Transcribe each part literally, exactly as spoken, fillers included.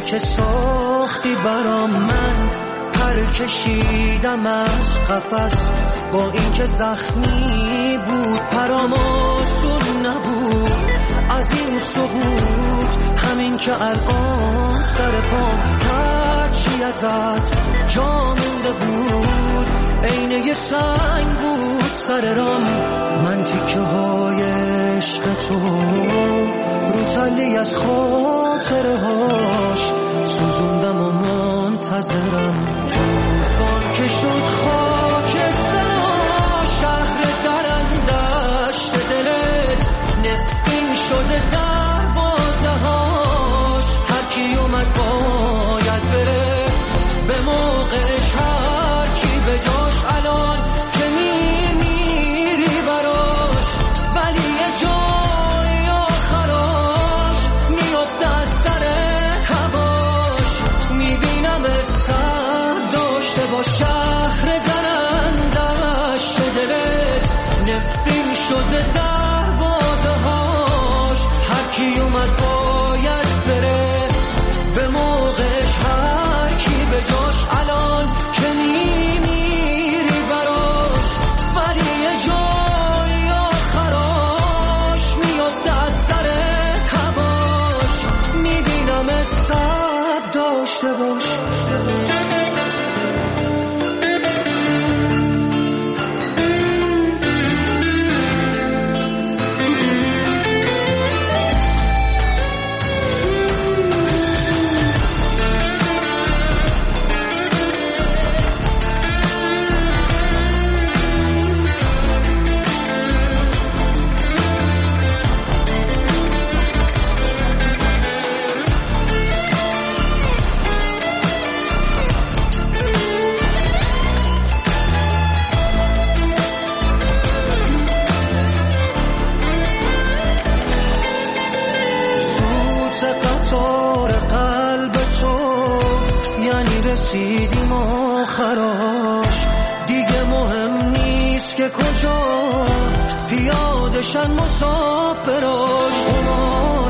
که ساختی برام، من پر کشیدم از قفس، با اینکه زخمی بود پرام آسون نبود. از این سقوط همین که الان سر پام هرچی ازت جا مونده بود، عین یه سنگ بود سر رام. من تیکه های عشق تو رو تلی از خاطره هاش سوزوندم و منتظرم. توفان که شد خاک سرا، شهر درندشت دلت نفرین شده دروازه هاش. هر کی اومد باید بره به موقعش، هر کی به جاش الان که میمیری براش. ولی یه جای آخراش میفته از سر هواش، میبینمت سر داشته باش. شهر درندش دلت نفرین شده دروازه هاش. هر کی اومد باید بره به موقعش، هر کی به جاش الان که میمیری براش. ولی یه جای آخراش میفته از سر هواش، میبینمت صبر داشته باش. رسیدیم آخراش، دیگه مهم نیست که کجا پیادشن مسافراش. خمار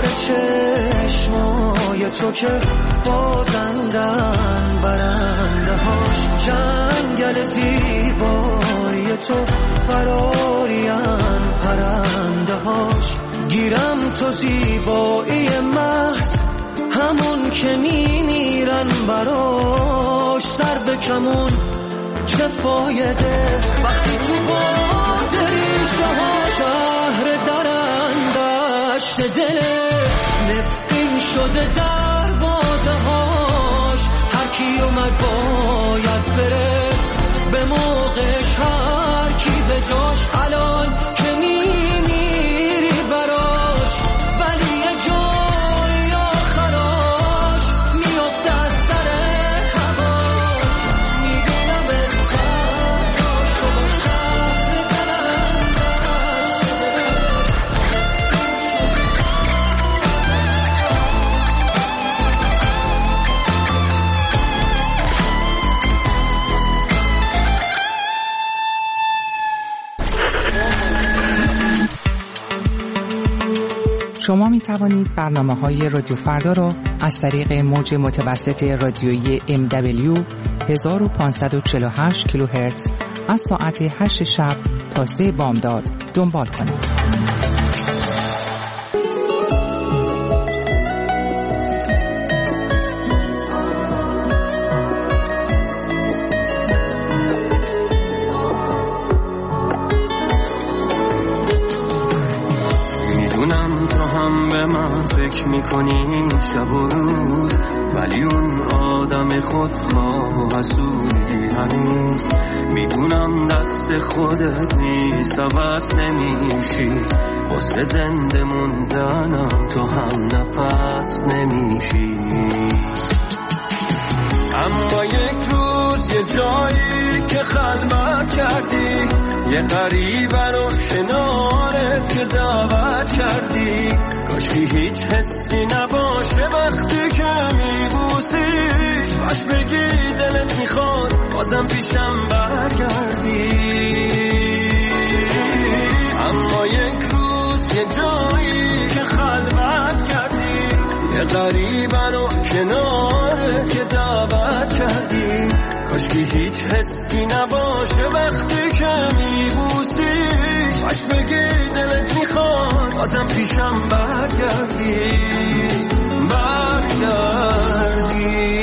چشمای تو که بازندن برنده هاش، جنگل زیبای تو فرارین پرنده هاش. گیرم تو زیبایی محض همون که میمیرن براش. سر به کمون چه فایده وقتی تو بادری شها. شهر درندشت دلت نفرین شده دروازه هاش. هر کی اومد باید بره به موقعش، هر کی به جاش الان که میمیری براش. ولی یه جای آخراش میفته از سر هواش، میبینم سر داشته با شهر درندشت شما می توانید برنامه‌های رادیو فردا را از طریق موج متوسط رادیویی ام دبلیو هزار و پانصد و چهل و هشت کیلوهرتز از ساعت هشت شب تا سه بامداد دنبال کنید. فکر میکنی شب و روز، ولی اون آدم خودخواه و حسودی هنوز. میدونم دست خودت نیست، عوض نمیشی. واسه زنده موندنم تو هم نفس نمیشی. اما یک روز یه جایی که خلوت کردی، یه غریبه رو کنارت که دعوت کردی. کاشکی هیچ حسی نباشه وقتی که میبوسیش، باش بگی دلت میخواد بازم پیشم برگردی. اما یک روز یه جایی که خلوت کردی، یه غریبن و کنارت که دعوت کردی. کاشکی هیچ حسی نباشه وقتی که میبوسیش، باش بگی دلت میخواد بازم پیشم برگردی برگردی.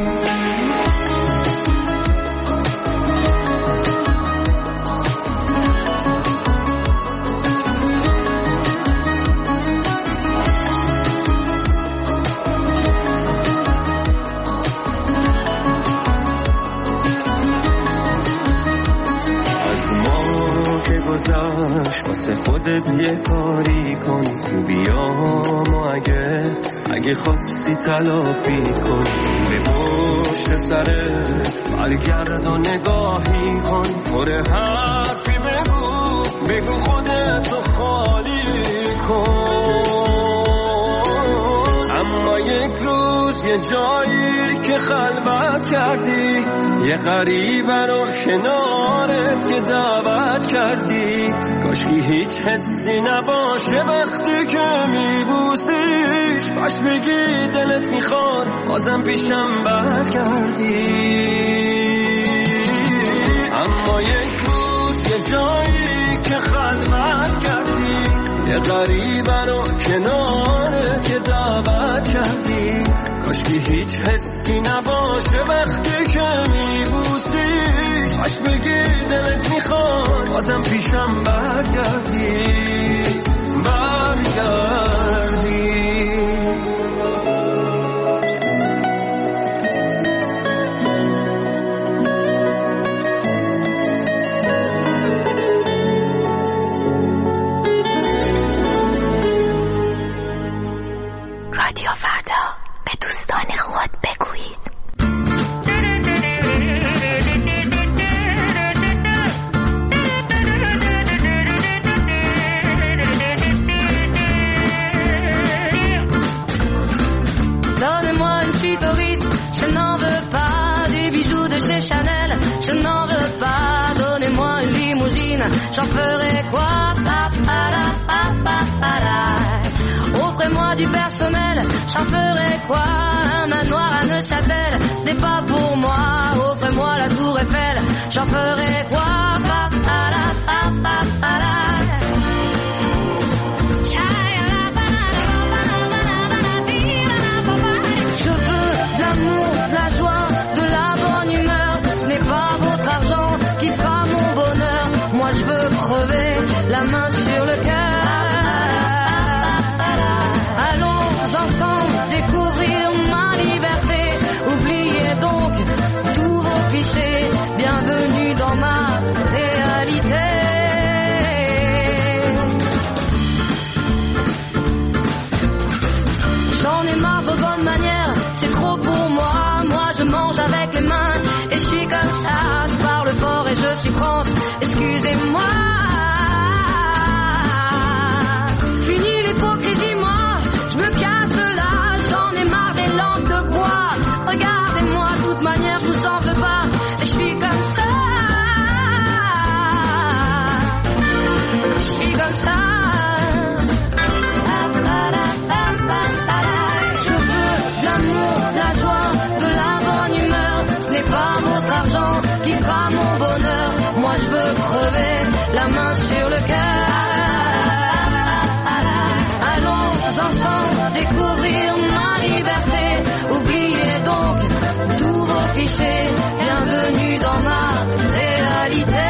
واسه خودت یه کاری کن، خوبیامو اگه اگه خواستی تلافی کن. به پشت سرت برگرد و نگاهی کن، پر حرفی بگو بگو خودتو خالی کن. اما یک روز یه جایی که خلوت کردی، یه غریبه رو کنارت که دعوت کردی. کاشکی هیچ حسی نباشه وقتی که میبوسیش، باش بگی دلت میخواد بازم پیشم برگردی. اما یک روز یه جایی که خلوت کردی، یه غریبه رو کنارت که دعوت کردی. کاشکی هیچ حسی نباشه وقتی که میبوسیش، باش بگی دلت میخواد بازم پیشم برگردی برگردی. رادیو فردا، به دوستان خود بگویید. Donnez-moi une suite au Ritz, je n'en veux pas des bijoux de chez Chanel, je n'en veux pas. Donnez-moi une limousine, j'en ferai quoi? Pa, pa, la, pa, pa, pa, la. Offrez-moi du personnel, j'en ferai quoi? Un manoir à Neuchâtel, ce n'est pas pour moi. Offrez-moi la tour Eiffel, j'en ferai quoi? Pa, pa, la, pa, pa, pa, la. Je veux de l'amour, de la joie, de la bonne humeur. Ce n'est pas votre argent qui fera mon bonheur. Moi je veux crever la main sur le cœur. Allons ensemble découvrir ma liberté. Oubliez donc tous vos clichés. Bienvenue dans ma réalité. J'en ai marre de bonnes manières, c'est trop pour moi. Moi je mange avec les mains et je suis comme ça. Je parle fort et je suis France, excusez-moi. Fini l'hypocrisie, moi je me casse de là. J'en ai marre des lampes de bois. Regardez-moi, de toute manière je vous en veux pas. Et je suis comme ça. Je suis comme ça. Je veux de l'amour, de la joie, de la bonne humeur. Ce n'est pas votre argent qui fera mon bonheur. Moi je veux crever la main sur le cœur. Allons ensemble découvrir ma liberté. Oubliez donc tous vos clichés. Bienvenue dans ma réalité.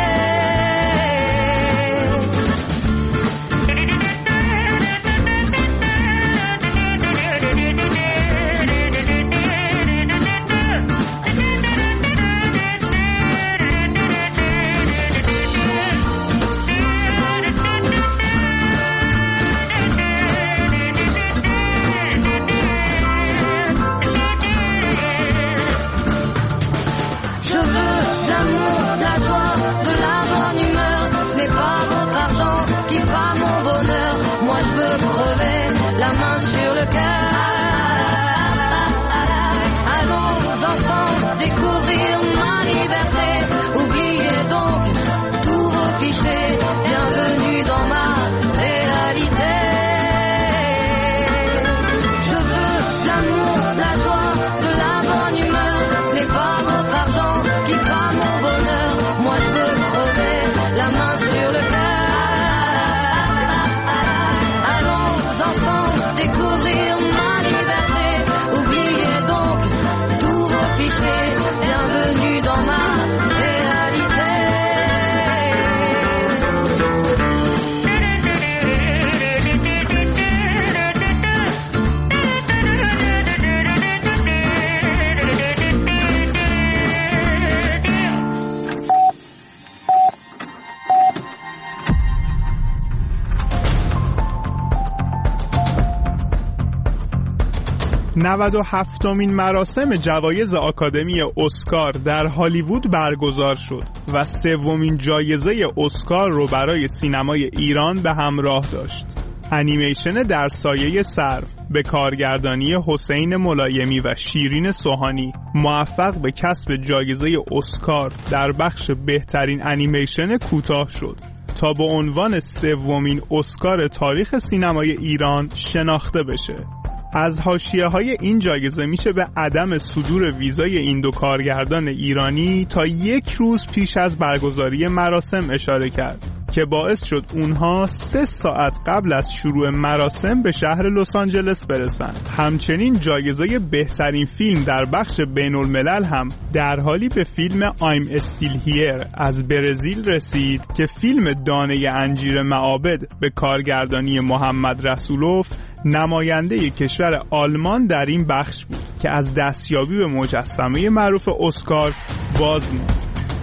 نود و هفتمین مراسم جوایز آکادمی اسکار در هالیوود برگزار شد و سومین جایزه اسکار رو برای سینمای ایران به همراه داشت. انیمیشن در سایه سرو به کارگردانی حسین ملایمی و شیرین سوهانی موفق به کسب جایزه اسکار در بخش بهترین انیمیشن کوتاه شد تا به عنوان سومین اسکار تاریخ سینمای ایران شناخته بشه. از حاشیه‌های این جایزه میشه به عدم صدور ویزای این دو کارگردان ایرانی تا یک روز پیش از برگزاری مراسم اشاره کرد که باعث شد اونها سه ساعت قبل از شروع مراسم به شهر لس آنجلس برسن. همچنین جایزه بهترین فیلم در بخش بین الملل هم در حالی به فیلم I'm Still Here از برزیل رسید که فیلم دانه انجیر معابد به کارگردانی محمد رسولوف نماینده کشور آلمان در این بخش بود که از دستیابی به مجسمه معروف اسکار باز موند.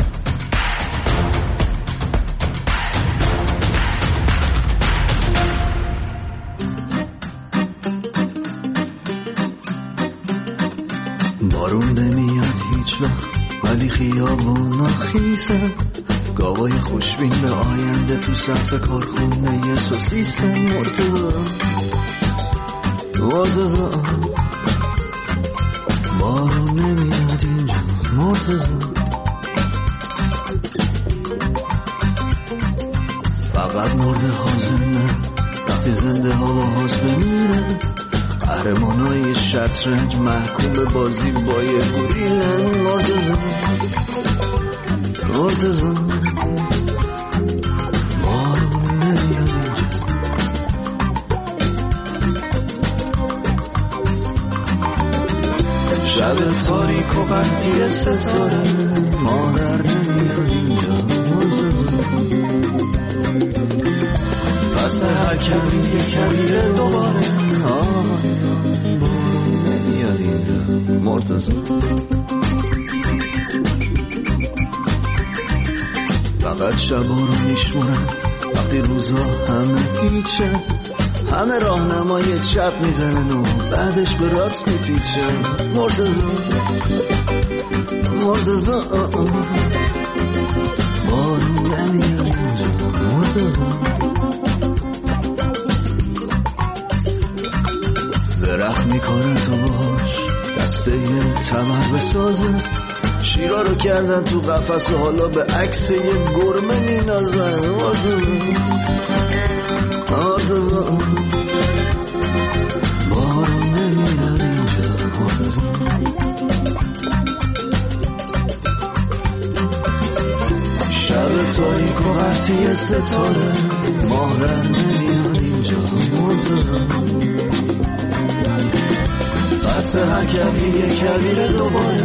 بارون نمیاد هیچ وقت ولی خیابونا خیسه، گاوای خوشبین به آینده تو صف کارخونه سوسیسن. مرتضی مرتضی بارون نمیاد اینجا. مرتضی فقط مرده حازمه وقتی زنده ها با حاز بمیره. قهرمانای شطرنج محکوم به بازی با یه گوریلن. مرتضی مرتضی بارون نمیاد اینجا. شب تاریک و قطعی ستاره مادر نمیاد اینجا. مرتضی پس هر کبیر یه کبیره دوباره بارون نمیاد اینجا. مرتضی فقط شبا رو میشمونم وقتی روزا همه پیچه، همه راهنمای چپ میزنن و بعدش به راست میپیچه. مرتضی مرتضی بارون نمیاد اینجا. مرتضی درخت میکنه تو باش دسته تمر بسازه، شیرا رو کردن تو قفس و حالا به عکس یه گرمه مینازن. مرتضی مرتضی بارون نمیاد اینجا. مرتضی شب تاریک و قطعی ستاره ماه در نمیاد اینجا. مرتضی پس هر کبیر یه کبیر دوباره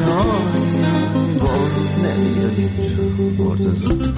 بارون نمیاد اینجا. مرتضی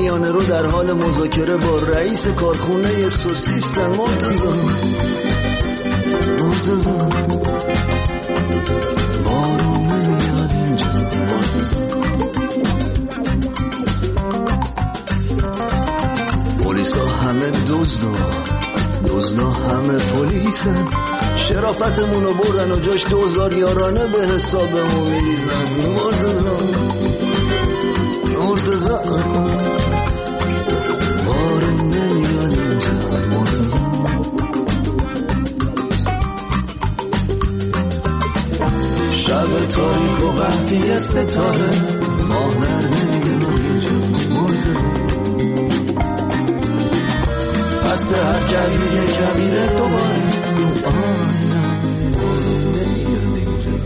میانه رو در حال مذاکره با رئیس کارخونه سوسیسن. مرتضی مرتضی بارون نمیاد اینجا. پلیسا همه دزدا، دزدا همه پلیسن. شرافتمونو بردن و جاش دوزار یارانه به حسابمون میریزن. مرتضی مرتضی بارون نمیاد اینجا. مرتضی شب تاریک و وقتی ستاره ماه نر نمیاد اینجا. مرتضی پس هر کبیره کبیره دوباره آینم بارون نمیاد اینجا.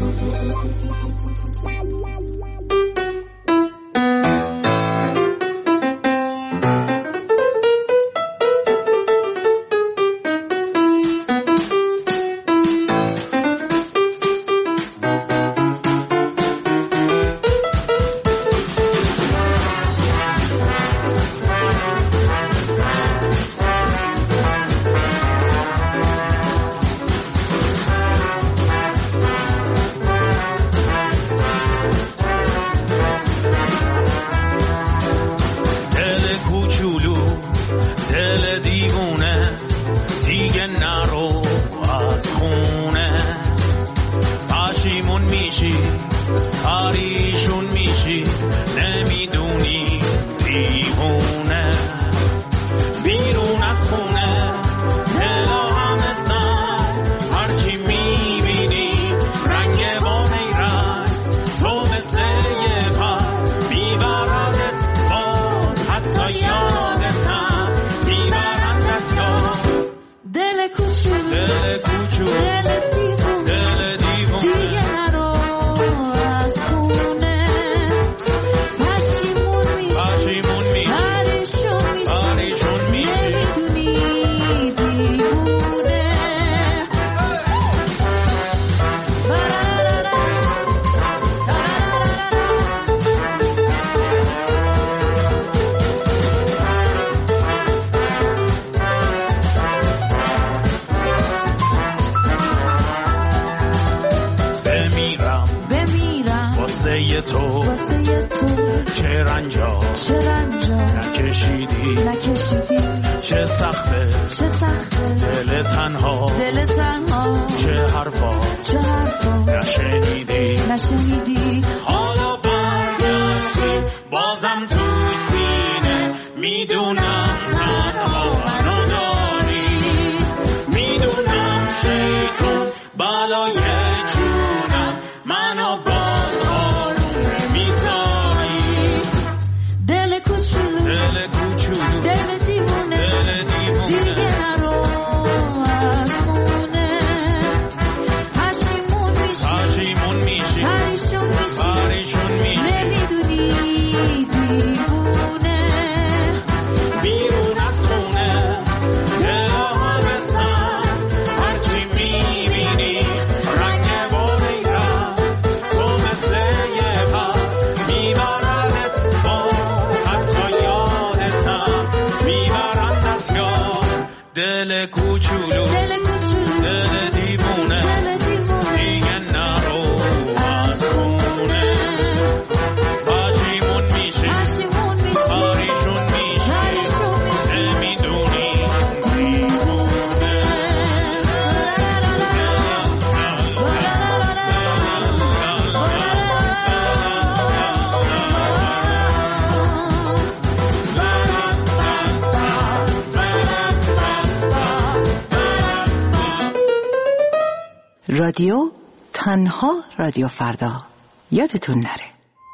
رادیو تنها رادیو فردا، یادتون نره.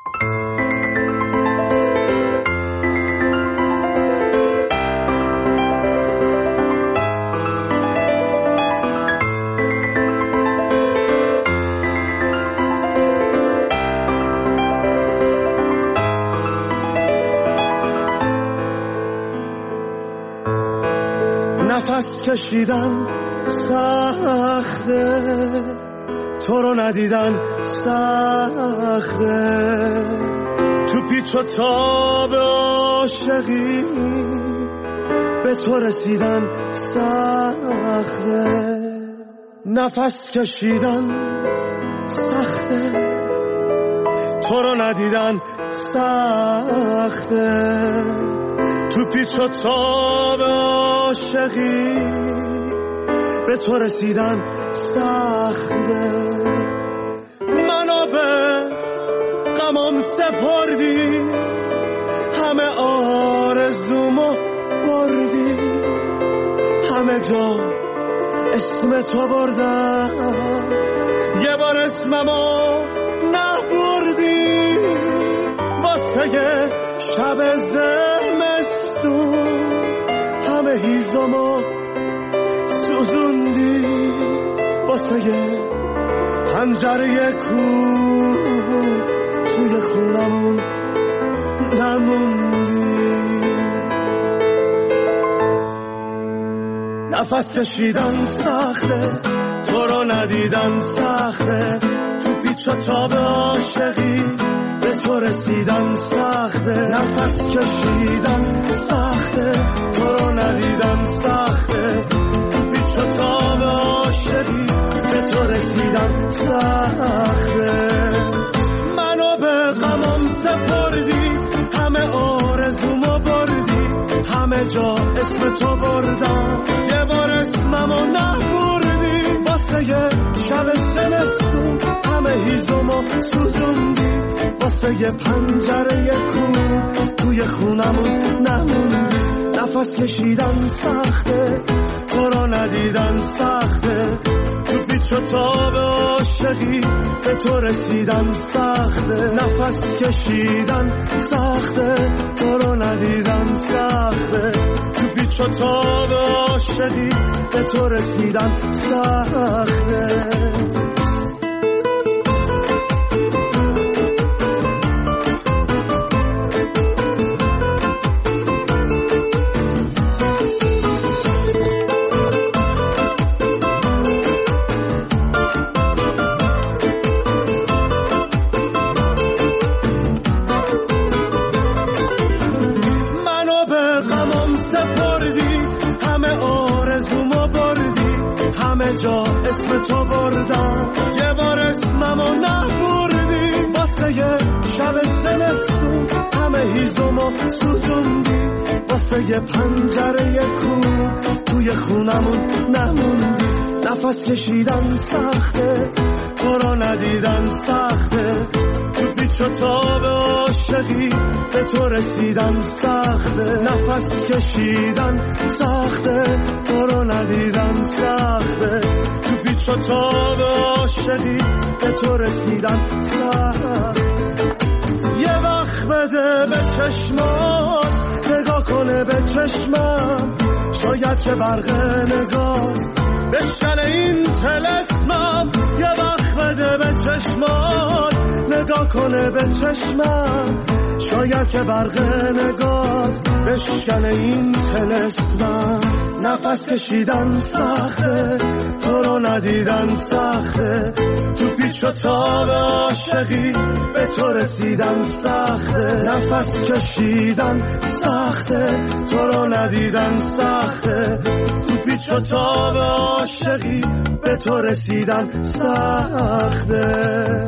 نفس کشیدن سخته، تو رو ندیدن سخته، تو پیچ و تاب عاشقی به تو رسیدن سخته، نفس کشیدن سخته، تو رو ندیدن سخته، تو پیچ و تاب عاشقی به تو رسیدن سخته، منو به غمم سپردی، همه آرزومو بردی، همه جا اسم تو بردم، یه بار اسممو نبردی، واسه شب زمستون همه هیزمو سوزوندی، واسه پنجره کوه توی خونمون نموندی. نفس کشیدن سخته، تو رو ندیدن سخته، تو پیچ و تاب عاشقی به تو رسیدن سخته، نفس کشیدن سخته، تو رو ندیدن سخته، تو پیچ و تاب عاشقی به تو رسیدن سخته، منو به غمم سپردی، همه آرزومو بردی، همه جا اسم تو بردم، یه بار اسممو نبردی، واسه شب زمستون همه هیزمو سوزوندی، واسه پنجره کوه توی خونمون نموندی. نفس کشیدن سخته، تو رو ندیدن سخته، تو پیچ و تاب عاشقی به تو رسیدن سخته، نفس کشیدن سخته، تو رو ندیدن سخته، تو پیچ و تاب عاشقی به تو رسیدن سخته. جا اسم تو بردم، یه بار اسممو نبردی، واسه شب زمستون همه هیزمو سوزوندی، واسه پنجره کوه توی خونمون نموندی. نفس کشیدن سخته، تو رو ندیدن سخته، تو پیچ و تاب عاشقی به تو رسیدن سخته، نفس کشیدن سخته، تو رو ندیدن سخته، تو پیچ و تاب عاشقی به تو رسیدن سخته. یه وقت بده به چشمات، نگاه کنه به چشمم، شاید که برق نگاهت بشکنه این طلسمم. یه وقت بده به چشمات، نگاه کنه به چشمم، شاید که برق نگاهت بشکنه این طلسمم. نفس کشیدن سخته، تو رو ندیدن سخته، تو پیچ و تاب عاشقی به تو رسیدن سخته، نفس کشیدن سخته، تو رو ندیدن سخته، تو پیچ و تاب عاشقی به تو رسیدن سخته.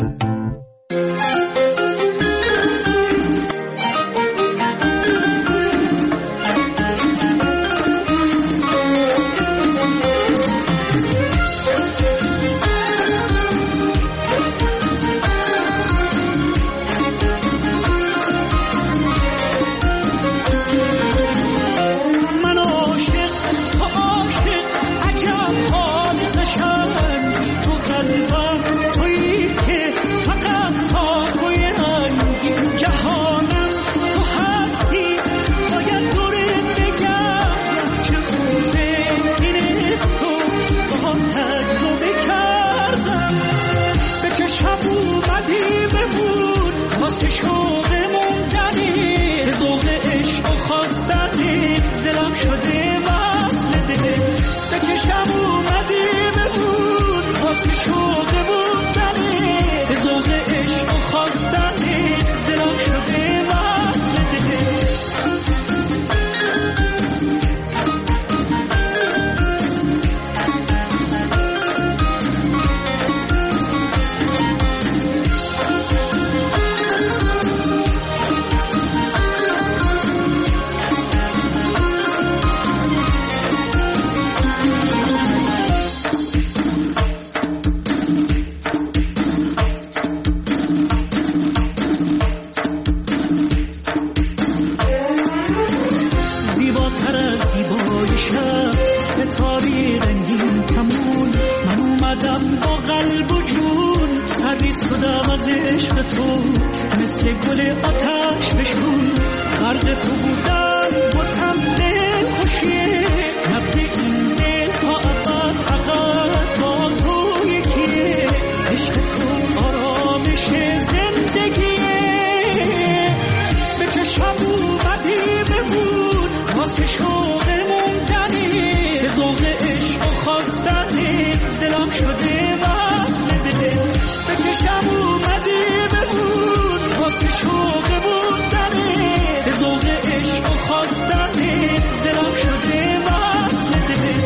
بالاتر از زیبای شب ستاره رنگین کمون من اومدم با قلب و جون سری شدم از عشق تو مثل گل آتش بشون غرق تو بودم واسم دل خوشیه نبض این دل تا ابد فقط با تو یکیه عشق تو آرامش زندگیه به چشم اومدی ببود واسه شوق موندنی به ذوق عشق و خواستنی دلم شده وصل دل به چشم اومدی ببود واسه شوق موندنی به ذوق عشق و خواستنی دلم شده وصل دل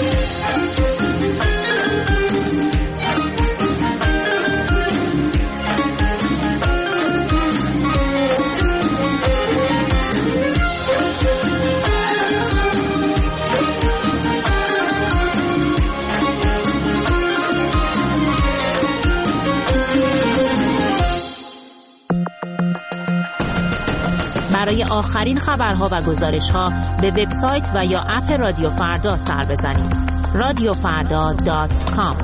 برای آخرین خبرها و گزارش‌ها به وبسایت و یا اپ رادیو فردا سر بزنید. رادیو فردا دات کام.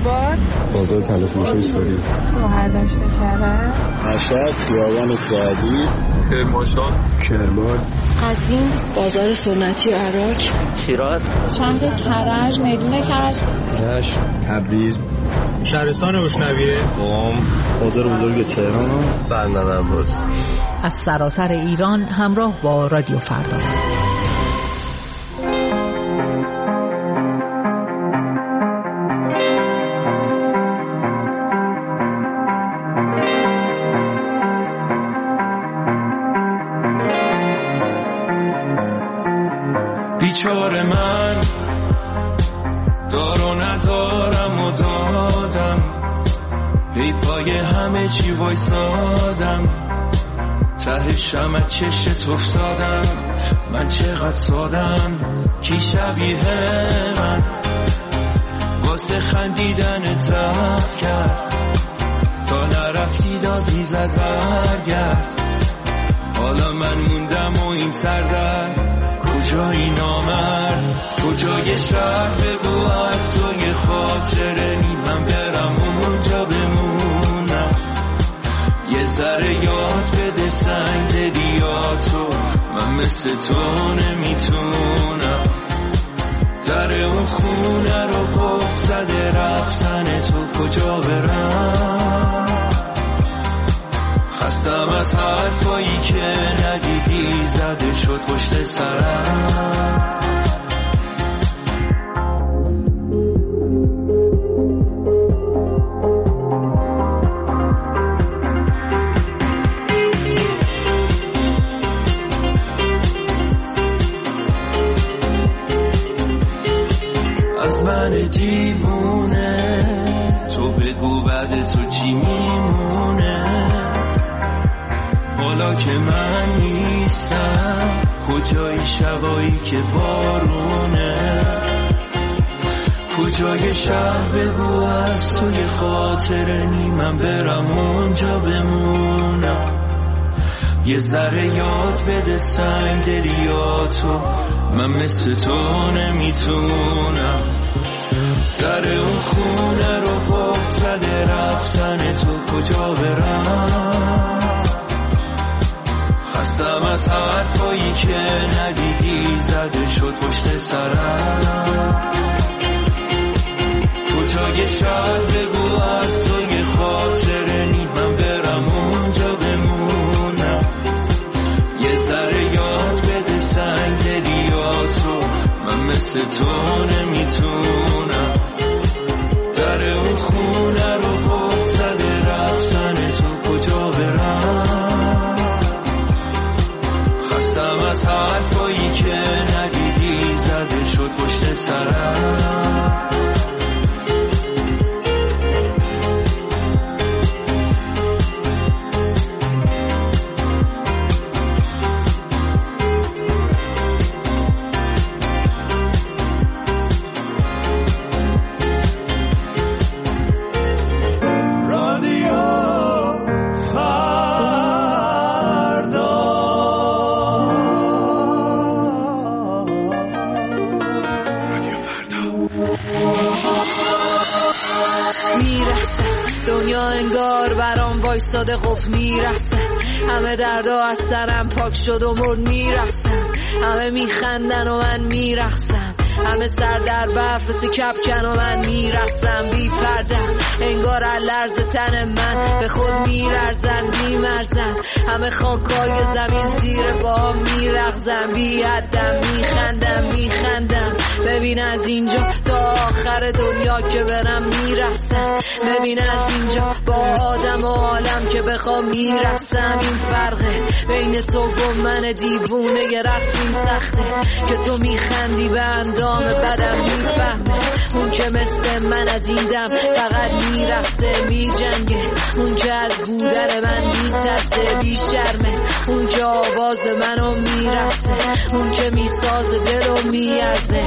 آباد، بازار تلفروشی ساری، شهردشت کرج، مشهد، خیابان سعدی، کرمانشاه، کرمان، قزوین، بازار سنتی عراق، شیراز، شهر کرج، میدون کرج، رشت، تبریز، شهرستان روشنویه، قم، بازار بزرگ تهران، بندر عباس. از سراسر ایران همراه با رادیو فردا. بیچاره من دار و ندارم و دادم، ای پای همه چی وایسادم، ته شمع چشت افتادم، من چقدر سادم، کی شبیه من واسه خندیدن زخم کرد، تا نرفتی دادی زد برگرد، حالا من موندم و این سردر کجایی نامرد، کجای شهر بگو از توی خاطره نی، من برم اونجا بمونم، یه ذره یاد بده سنگ دلیاتو، من مثل تو نمیتونم، در اون خونه رو قفل زده رفتن تو، کجا برم، خستم از حرفایی که ندیدی زده شد پشت سرم. از من دیوونه تو بگو بعد تو چی میمونه، حالا که من نیستم کجای شبایی که بارونه، کجای شهر بگو از توی خاطره نی، من برم اونجا بمونم، یه ذره یاد بده سنگ دلیاتو، من مثل تو نمیتونم، در اون خونه رو قفل زده رفتن تو، کجا برم، خستم از حرفایی که ندیدی زده شد پشت سرم، کجای شهر بگو از توی خاطره نی، من برم اونجا بمونم، یه ذره یاد بده سنگ دلیاتو، من مثل تو نمیتونم، در اون خونه رو قفل زده رفتن تو، کجا برم، خستم از حرفایی که ندیدی زده شد پشت سرم. دنیا انگار برام وایساده قفل میرسه، همه دردا از سرم پاک شد و مرد میرسم، همه میخندن و من میرقصم، همه سر در برف مثل کپکن و من میرقصم، بی پردم انگار لرز تن من به خود میلرزن میمرزن، همه خاکای زمین زیر پاهم میلغزن، بی حدم میخندم میخندم، ببین از اینجا تا آخر دنیا که برم میرقصم، ببین از اینجا با آدم و عالم که بخوام میرقصم، این فرقه بین تو و من دیوونه ی رقصیم سخته، که تو میخندی به اندام بدم میفهمه، اون که مثل من از این دم فقط میرقصه میجنگه، اون که از بودن من میترسه بی شرمه، اون که آواز منو میرقصه، اون که میساز دلو میارزه.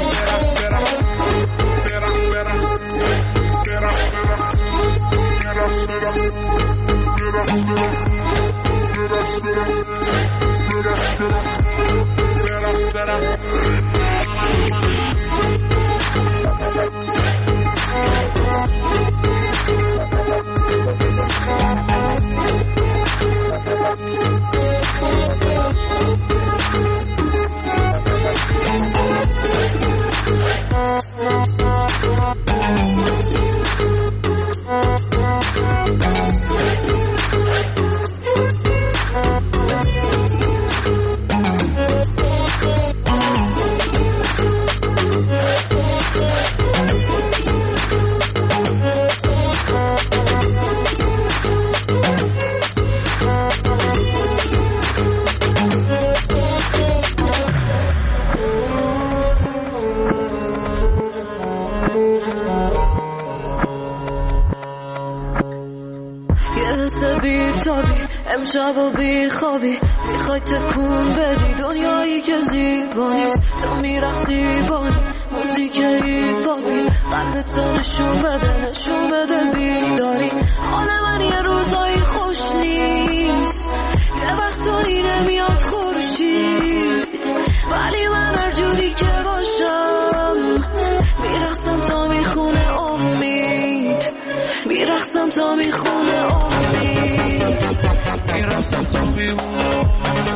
امشب و بی خوابی میخوای تکون بدی دنیایی که زیبا نیست تو میرقصی بانی موزیک هیپاپی قلبت تو نشون بده نشون بده بیداری حال من یه روزایی خوش نیست یه وقتایی نمیاد خورشید ولی من هر جوری که باشم میرقصم تا میخونه امید میرقصم تا میخونه امید میرقصم تا میخونه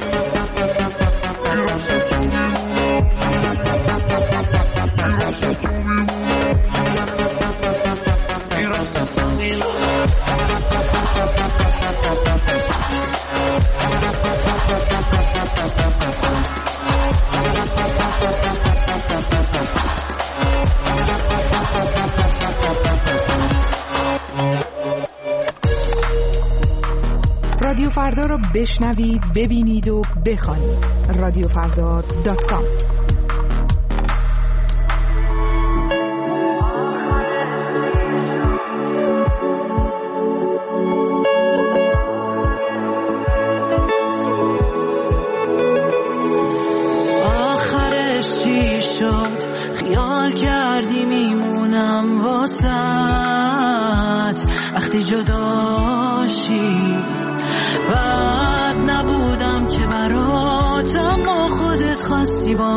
رادیو فردا رو بشنوید، ببینید و بخوانید. رادیو فردا دات کام. آخرش چی شد؟ خیال کردی میمونم واسط وقتی جداشی بعد نبودم که برات اما خودت خواستی با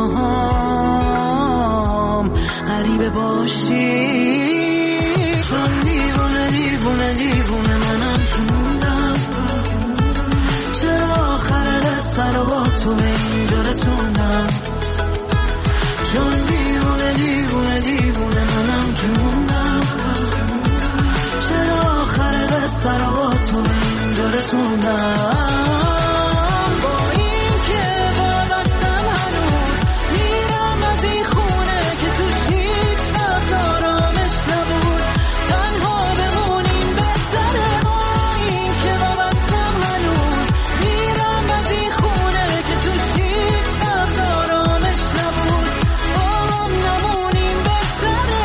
هم غریبه باشی چون دیوونه دیوونه دیوونه منم که موندم چرا آخر قصه رو با تو به اینجا رسوندم چون دیوونه دیوونه دیوونه منم که موندم چرا آخر قصه رو با تو به اینجا رسوندم با این که وابستم هنوز میرم از این خونه که توش هیچ وقت آرامش نبود تنها بمونیم بهتره با این که وابستم هنوز میرم از این خونه که توش هیچ وقت آرامش نبود با هم نمونیم بهتره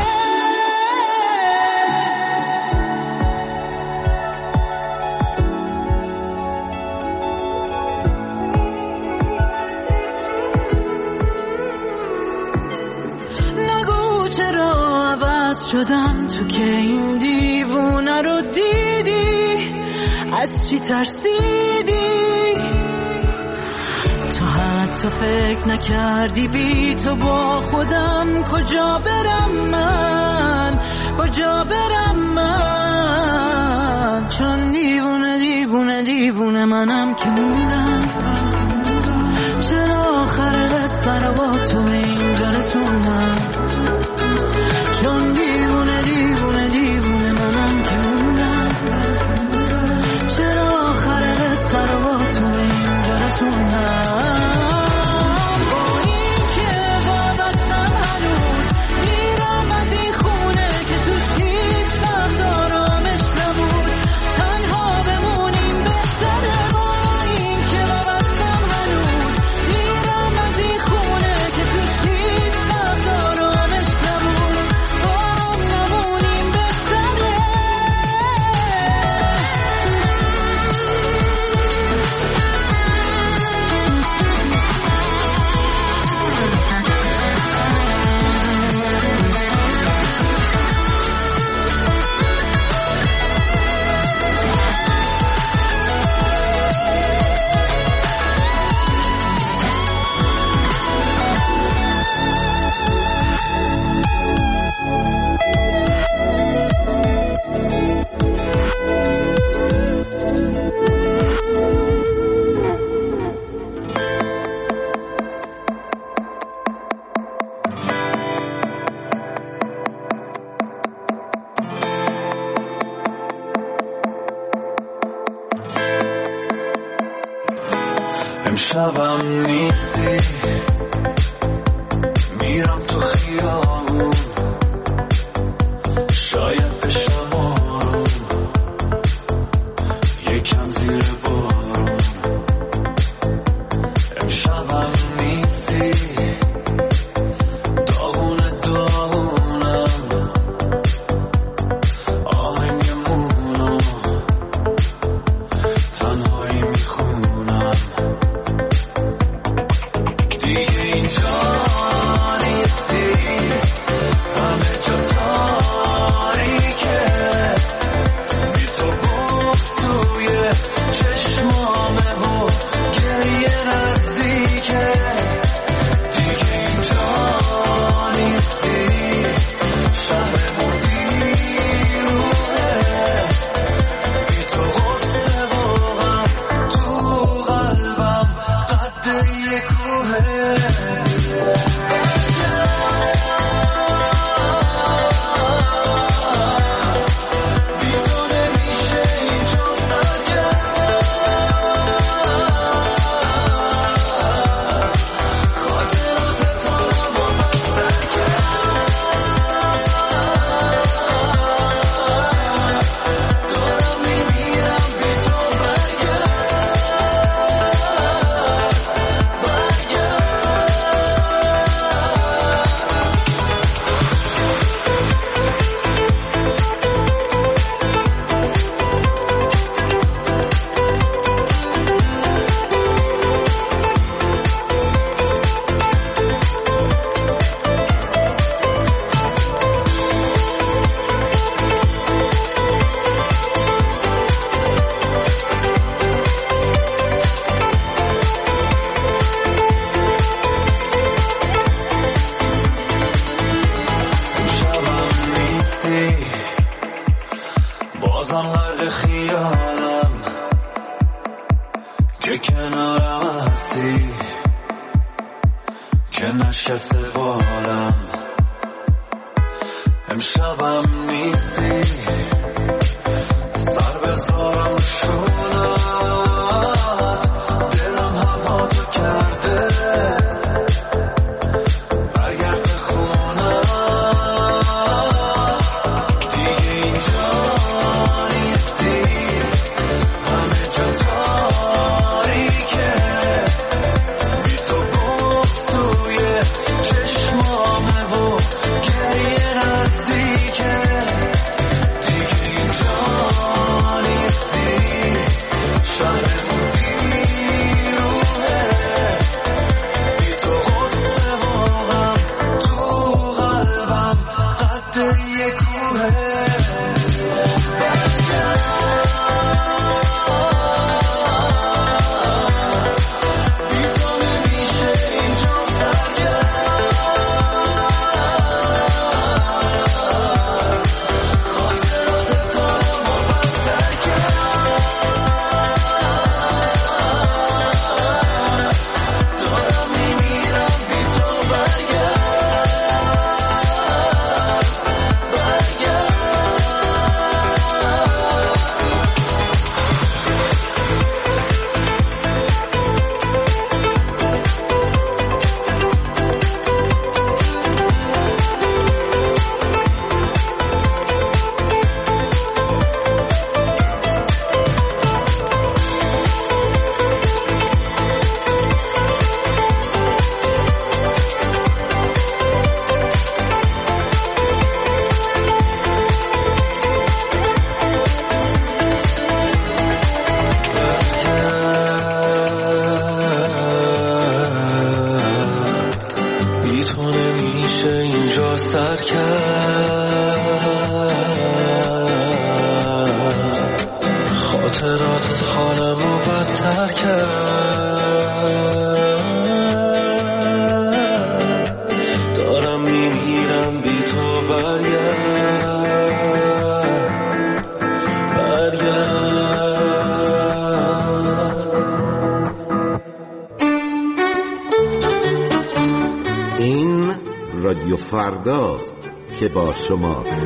شدم تو که این دیوونه رو دیدی از چی ترسیدی تو حتی فکر نکردی بی تو با خودم کجا برم من کجا برم من چون دیوونه دیوونه دیوونه منم که موندم چرا آخر قصه رو با تو به اینجا رسوندم چون دیوونه دیوونه دیوونه منم که موندم چرا آخر قصه رو با تو به اینجا رسوندم با این که وابستم هنوز میرم از این خونه که توش هیچ وقت آرامش نبود تنها بمون امشبم نیستی میرم تو خیابون شاید بشم آروم یکم زیر بارون امشبم نیستی داغونه داغونم آهنگمونو تنهایی میخونم دیگه اینجا نیستی همه جا تاریکه بی تو بغض توی چشمامه و گریه نزدیکه دیگه اینجا نیستی شهرمون بیروحه بی تو غصه و غم تو قلبم قد یه کوهه بی تو نمیشه اینجا سرگرم خاطرات تارم و بدتر کرد دارم میمیرم بی تو برگرد امشبم نیستی بازم غرق خیالم که کنارم هستی که نشکسته بالم امشبم نیستی سر بذارم شونت دلم هوا تو کرده برگرد خونم دیگه اینجا نیستی همه جا تاریکه بی تو بغض توی چشمامه و گریه نزدیکه دیگه اینجا نیستی شهرمون بیروحه بی تو غصه و غم تو قلبم قد یه کوهه بی تو نمیشه اینجا سرگرم خاطرات تارم و بدتر کرد دارم میمیرم بی تو برگرد بی تو نمیشه اینجا سر کرد خاطراتت حالمو بدتر کرد دارم میمیرم بی تو برگرد برگرد این رادیو فرداست که با شماست.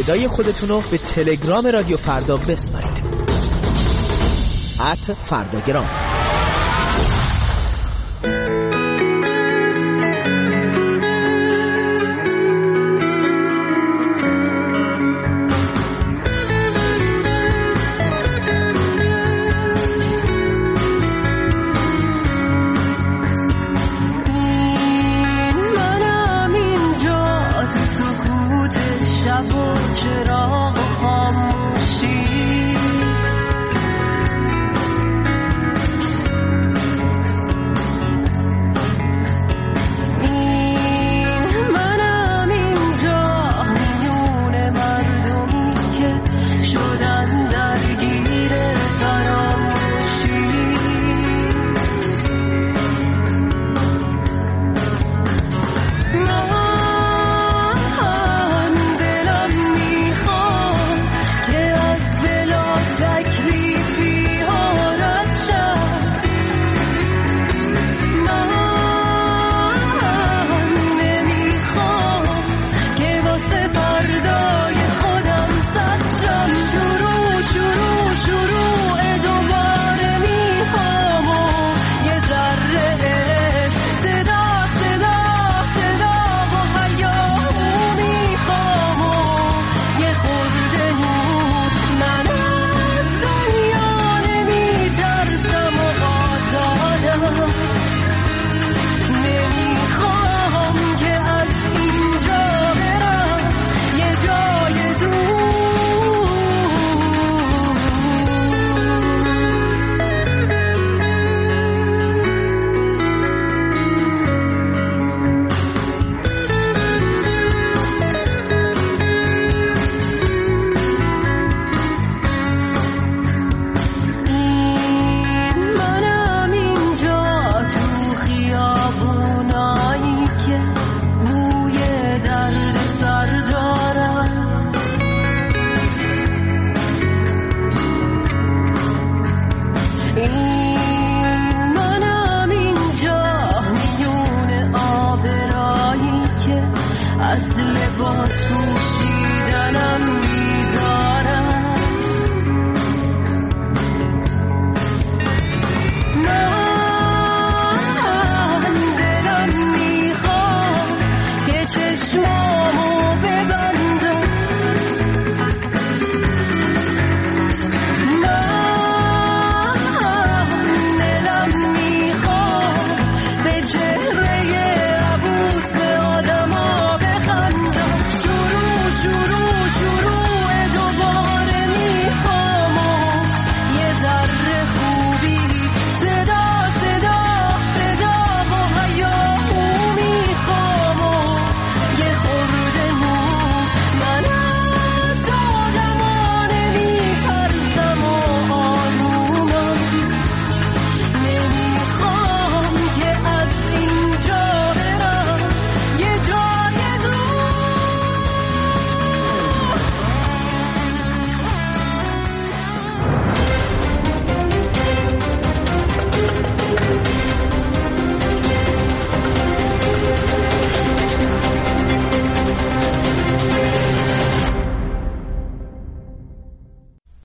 صدای خودتون رو به تلگرام رادیو فردا بسپارید. ات فرداگرام.